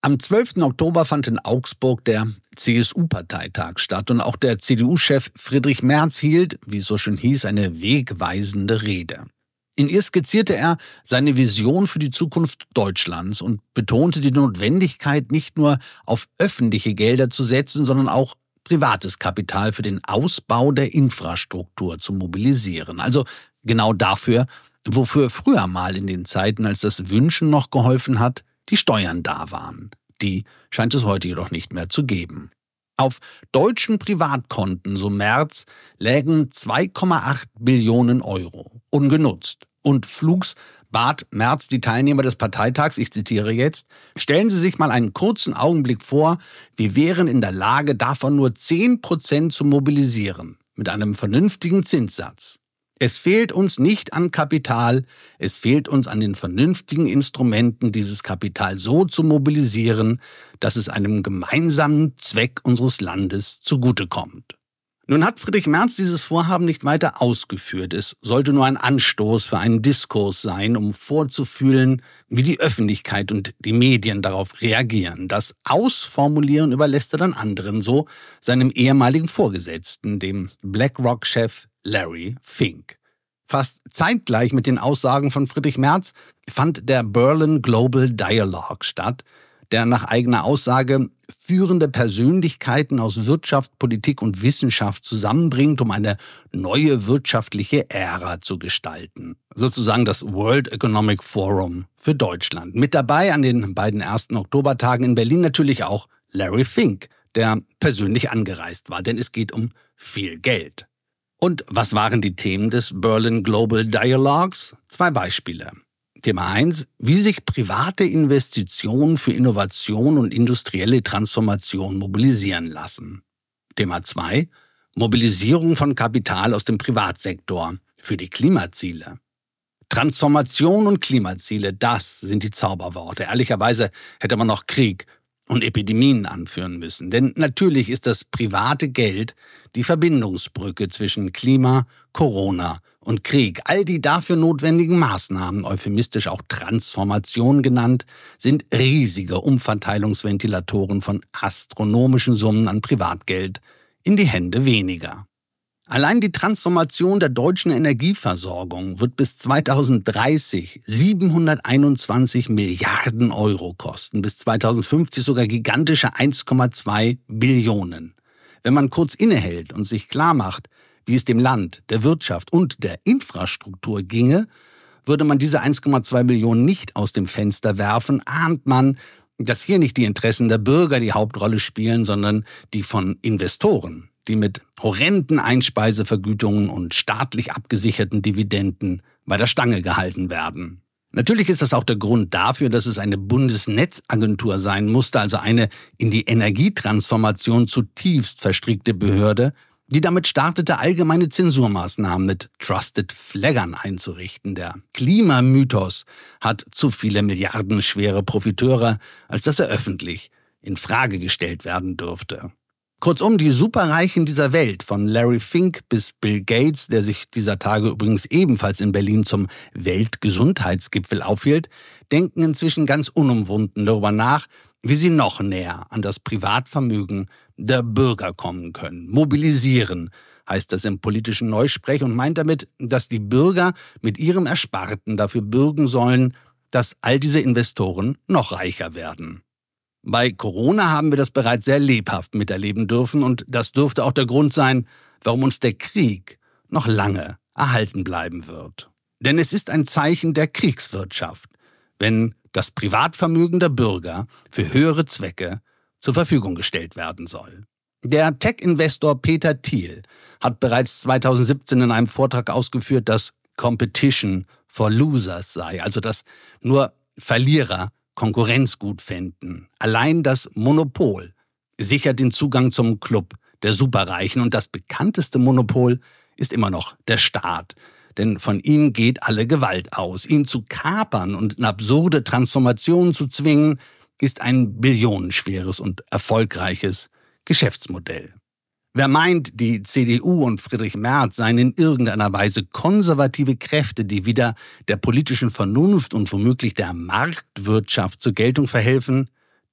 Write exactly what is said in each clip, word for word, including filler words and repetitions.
Am zwölften Oktober fand in Augsburg der C S U-Parteitag statt und auch der C D U-Chef Friedrich Merz hielt, wie es so schön hieß, eine wegweisende Rede. In ihr skizzierte er seine Vision für die Zukunft Deutschlands und betonte die Notwendigkeit, nicht nur auf öffentliche Gelder zu setzen, sondern auch privates Kapital für den Ausbau der Infrastruktur zu mobilisieren. Also genau dafür, wofür früher mal in den Zeiten, als das Wünschen noch geholfen hat, die Steuern da waren. Die scheint es heute jedoch nicht mehr zu geben. Auf deutschen Privatkonten, so Merz, lägen zwei Komma acht Billionen Euro ungenutzt. Und flugs bat Merz die Teilnehmer des Parteitags, ich zitiere jetzt, stellen Sie sich mal einen kurzen Augenblick vor, wir wären in der Lage, davon nur zehn Prozent zu mobilisieren, mit einem vernünftigen Zinssatz. Es fehlt uns nicht an Kapital, es fehlt uns an den vernünftigen Instrumenten, dieses Kapital so zu mobilisieren, dass es einem gemeinsamen Zweck unseres Landes zugutekommt. Nun hat Friedrich Merz dieses Vorhaben nicht weiter ausgeführt. Es sollte nur ein Anstoß für einen Diskurs sein, um vorzufühlen, wie die Öffentlichkeit und die Medien darauf reagieren. Das Ausformulieren überlässt er dann anderen, so seinem ehemaligen Vorgesetzten, dem BlackRock-Chef Larry Fink. Fast zeitgleich mit den Aussagen von Friedrich Merz fand der Berlin Global Dialogue statt, der nach eigener Aussage führende Persönlichkeiten aus Wirtschaft, Politik und Wissenschaft zusammenbringt, um eine neue wirtschaftliche Ära zu gestalten. Sozusagen das World Economic Forum für Deutschland. Mit dabei an den beiden ersten Oktobertagen in Berlin natürlich auch Larry Fink, der persönlich angereist war, denn es geht um viel Geld. Und was waren die Themen des Berlin Global Dialogues? Zwei Beispiele. Thema eins, wie sich private Investitionen für Innovation und industrielle Transformation mobilisieren lassen. Thema zwei, Mobilisierung von Kapital aus dem Privatsektor für die Klimaziele. Transformation und Klimaziele, das sind die Zauberworte. Ehrlicherweise hätte man noch Krieg und Epidemien anführen müssen. Denn natürlich ist das private Geld die Verbindungsbrücke zwischen Klima, Corona und Krieg. All die dafür notwendigen Maßnahmen, euphemistisch auch Transformation genannt, sind riesige Umverteilungsventilatoren von astronomischen Summen an Privatgeld in die Hände weniger. Allein die Transformation der deutschen Energieversorgung wird bis zweitausenddreißig siebenhunderteinundzwanzig Milliarden Euro kosten, bis zweitausendfünfzig sogar gigantische eins Komma zwei Billionen. Wenn man kurz innehält und sich klar macht, wie es dem Land, der Wirtschaft und der Infrastruktur ginge, würde man diese eins Komma zwei Billionen nicht aus dem Fenster werfen, ahnt man, dass hier nicht die Interessen der Bürger die Hauptrolle spielen, sondern die von Investoren, die mit horrenden Einspeisevergütungen und staatlich abgesicherten Dividenden bei der Stange gehalten werden. Natürlich ist das auch der Grund dafür, dass es eine Bundesnetzagentur sein musste, also eine in die Energietransformation zutiefst verstrickte Behörde, die damit startete, allgemeine Zensurmaßnahmen mit Trusted Flaggern einzurichten. Der Klimamythos hat zu viele milliardenschwere Profiteure, als dass er öffentlich in Frage gestellt werden dürfte. Kurzum, die Superreichen dieser Welt, von Larry Fink bis Bill Gates, der sich dieser Tage übrigens ebenfalls in Berlin zum Weltgesundheitsgipfel aufhielt, denken inzwischen ganz unumwunden darüber nach, wie sie noch näher an das Privatvermögen der Bürger kommen können. Mobilisieren heißt das im politischen Neusprech und meint damit, dass die Bürger mit ihrem Ersparten dafür bürgen sollen, dass all diese Investoren noch reicher werden. Bei Corona haben wir das bereits sehr lebhaft miterleben dürfen und das dürfte auch der Grund sein, warum uns der Krieg noch lange erhalten bleiben wird. Denn es ist ein Zeichen der Kriegswirtschaft, wenn das Privatvermögen der Bürger für höhere Zwecke zur Verfügung gestellt werden soll. Der Tech-Investor Peter Thiel hat bereits zweitausendsiebzehn in einem Vortrag ausgeführt, dass Competition for Losers sei, also dass nur Verlierer Konkurrenz gut fänden. Allein das Monopol sichert den Zugang zum Club der Superreichen und das bekannteste Monopol ist immer noch der Staat. Denn von ihm geht alle Gewalt aus. Ihn zu kapern und in absurde Transformationen zu zwingen, ist ein billionenschweres und erfolgreiches Geschäftsmodell. Wer meint, die C D U und Friedrich Merz seien in irgendeiner Weise konservative Kräfte, die wieder der politischen Vernunft und womöglich der Marktwirtschaft zur Geltung verhelfen,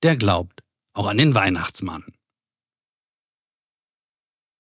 der glaubt auch an den Weihnachtsmann.